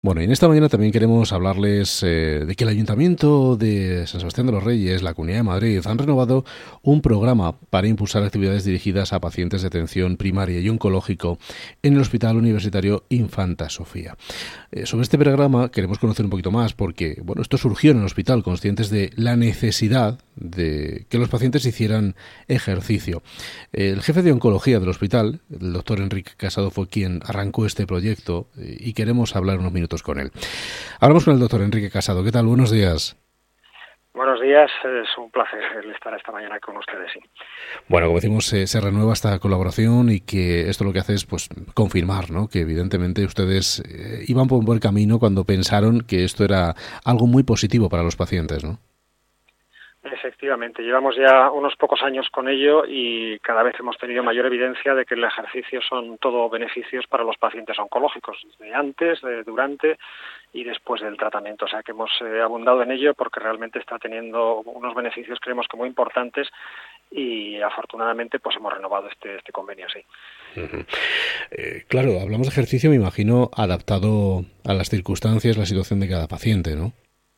Bueno, y en esta mañana también queremos hablarles de que el Ayuntamiento de San Sebastián de los Reyes, la Comunidad de Madrid, han renovado un programa para impulsar actividades dirigidas a pacientes de atención primaria y oncológico en el Hospital Universitario Infanta Sofía. Sobre este programa queremos conocer un poquito más porque, bueno, esto surgió en el hospital, conscientes de la necesidad de que los pacientes hicieran ejercicio. El jefe de oncología del hospital, el doctor Enrique Casado, fue quien arrancó este proyecto y queremos hablar unos minutos con él. Hablamos con el doctor Enrique Casado. ¿Qué tal? Buenos días. Buenos días, es un placer estar esta mañana con ustedes. Sí. Bueno, como decimos, se renueva esta colaboración y que esto lo que hace es pues confirmar, ¿no?, que evidentemente ustedes iban por un buen camino cuando pensaron que esto era algo muy positivo para los pacientes, ¿no? Efectivamente, llevamos ya unos pocos años con ello y cada vez hemos tenido mayor evidencia de que el ejercicio son todo beneficios para los pacientes oncológicos, desde antes, durante y después del tratamiento. O sea que hemos abundado en ello porque realmente está teniendo unos beneficios, creemos que muy importantes, y afortunadamente pues hemos renovado este convenio, sí. Uh-huh. Claro, hablamos de ejercicio, me imagino, adaptado a las circunstancias, la situación de cada paciente, ¿no?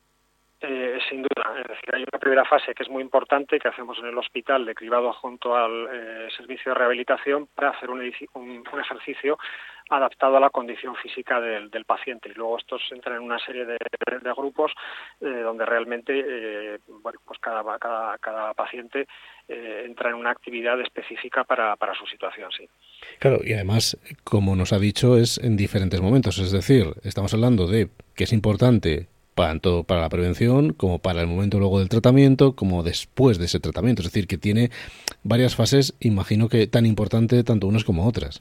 Sin duda, es decir, hay una primera fase que es muy importante que hacemos en el hospital de cribado junto al servicio de rehabilitación para hacer un ejercicio adaptado a la condición física del paciente, y luego estos entran en una serie de grupos donde realmente bueno, pues cada paciente entra en una actividad específica para su situación, sí. Claro, y además, como nos ha dicho, es en diferentes momentos, es decir, estamos hablando de que es importante tanto para la prevención como para el momento luego del tratamiento, como después de ese tratamiento. Es decir, que tiene varias fases, imagino que tan importante tanto unas como otras.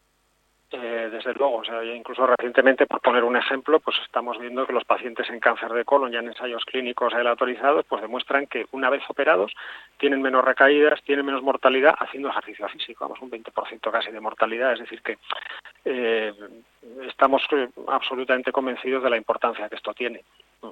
Desde luego, o sea, incluso recientemente, por poner un ejemplo, pues estamos viendo que los pacientes en cáncer de colon, ya en ensayos clínicos autorizados, pues demuestran que una vez operados tienen menos recaídas, tienen menos mortalidad haciendo ejercicio físico, vamos, un 20% casi de mortalidad, es decir que estamos absolutamente convencidos de la importancia que esto tiene.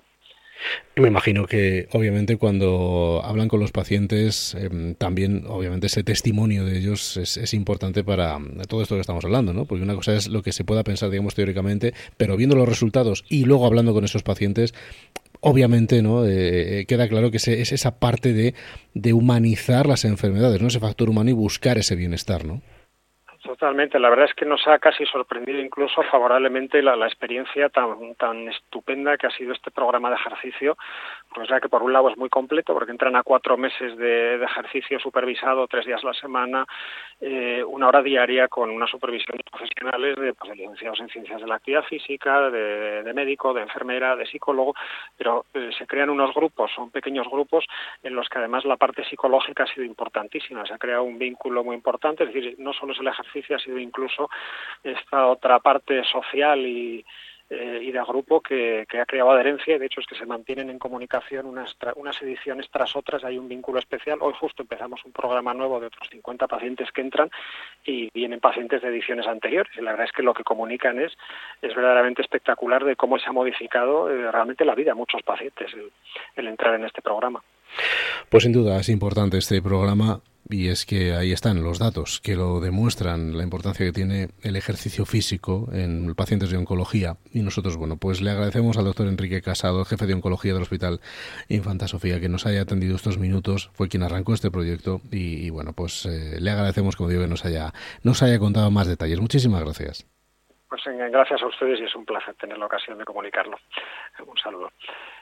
Me imagino que, obviamente, cuando hablan con los pacientes, también, obviamente, ese testimonio de ellos es importante para todo esto que estamos hablando, ¿no? Porque una cosa es lo que se pueda pensar, digamos, teóricamente, pero viendo los resultados y luego hablando con esos pacientes, obviamente, ¿no? Queda claro que es esa parte de humanizar las enfermedades, ¿no? Ese factor humano y buscar ese bienestar, ¿no? Totalmente, la verdad es que nos ha casi sorprendido incluso favorablemente la experiencia tan estupenda que ha sido este programa de ejercicio, pues ya que por un lado es muy completo porque entran a 4 meses de ejercicio supervisado 3 días a la semana, 1 hora diaria con una supervisión de profesionales de licenciados en ciencias de la actividad física, de médico, de enfermera, de psicólogo, pero se crean unos grupos, son pequeños grupos en los que además la parte psicológica ha sido importantísima, se ha creado un vínculo muy importante, es decir, no solo es el ejercicio, ha sido incluso esta otra parte social y de grupo que ha creado adherencia, y de hecho es que se mantienen en comunicación unas ediciones tras otras, hay un vínculo especial. Hoy justo empezamos un programa nuevo de otros 50 pacientes que entran y vienen pacientes de ediciones anteriores, y la verdad es que lo que comunican es verdaderamente espectacular de cómo se ha modificado realmente la vida de muchos pacientes el entrar en este programa. Pues sin duda es importante este programa. Y es que ahí están los datos que lo demuestran, la importancia que tiene el ejercicio físico en pacientes de oncología. Y nosotros, bueno, pues le agradecemos al doctor Enrique Casado, jefe de oncología del Hospital Infanta Sofía, que nos haya atendido estos minutos. Fue quien arrancó este proyecto y bueno, pues le agradecemos, como digo, que nos haya contado más detalles. Muchísimas gracias. Pues gracias a ustedes y es un placer tener la ocasión de comunicarlo. Un saludo.